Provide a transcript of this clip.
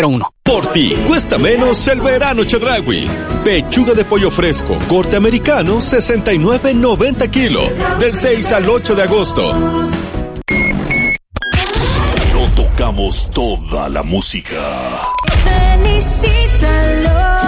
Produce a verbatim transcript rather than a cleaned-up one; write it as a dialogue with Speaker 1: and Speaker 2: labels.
Speaker 1: uno.
Speaker 2: Por ti, cuesta menos el verano Chedraui. Pechuga de pollo fresco, corte americano, sesenta y nueve noventa kilo. Del seis al ocho de agosto.
Speaker 3: No tocamos toda la música.
Speaker 4: Felicítalo.